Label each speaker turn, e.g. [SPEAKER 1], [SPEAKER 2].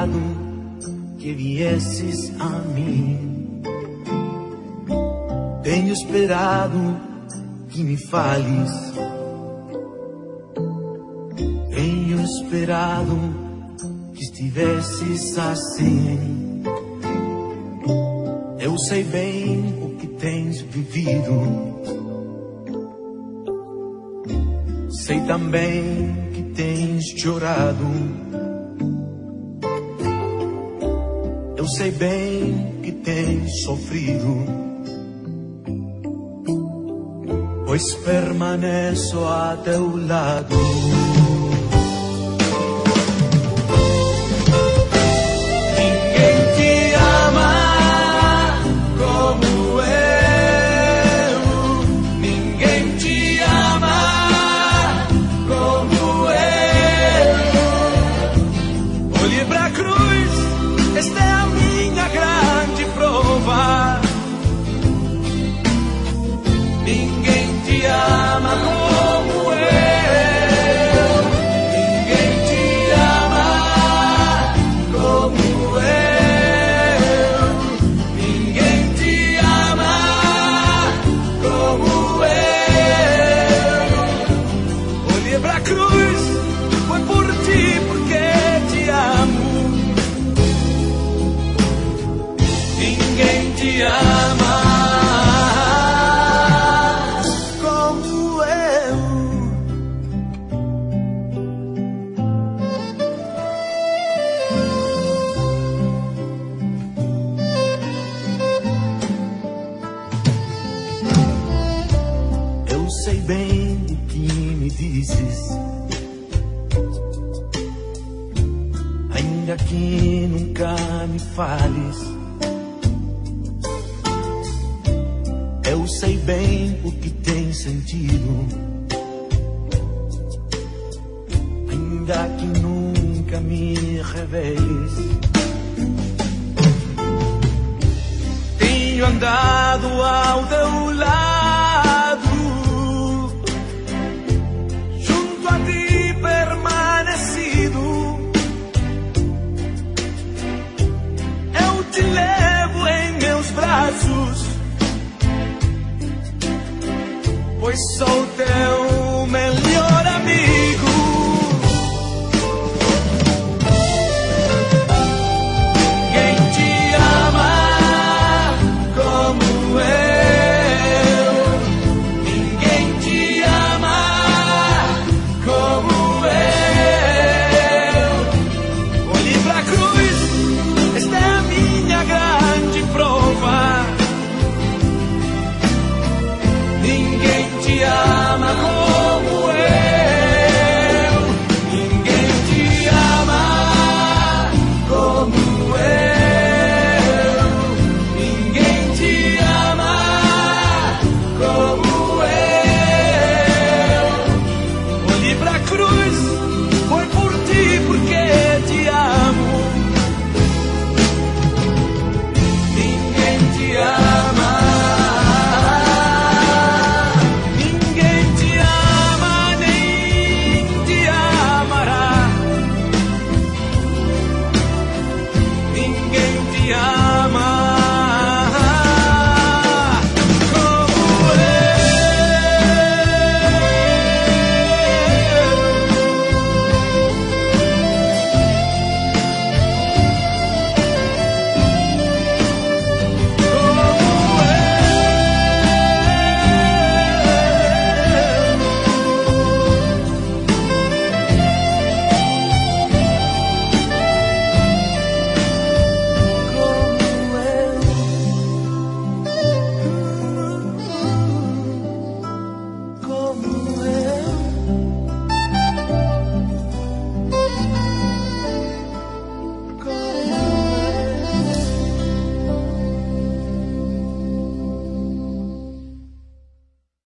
[SPEAKER 1] esperado que viesses a mim. Tenho esperado que me fales. Tenho esperado que estivesses assim. Eu sei bem o que tens vivido. Sei também que tens chorado. Eu sei bem que tens sofrido, pois permaneço a teu lado. Sei bem o que me dizes, ainda que nunca me fales. Eu sei bem o que tens sentido, ainda que nunca me reveles. Tenho andado ao teu lado, te levo em meus braços, pois sou teu melhor amigo. Ninguém te ama como eu, ninguém te ama como eu. Olhe pra cruz, esta é a minha grande prova. Ninguém te ama como eu. Ninguém te ama como eu. Ninguém te ama como eu. Olhe pra cruz, foi por ti porque te amo. Ninguém te ama. Ninguém te ama, nem te amará. Ninguém te ama.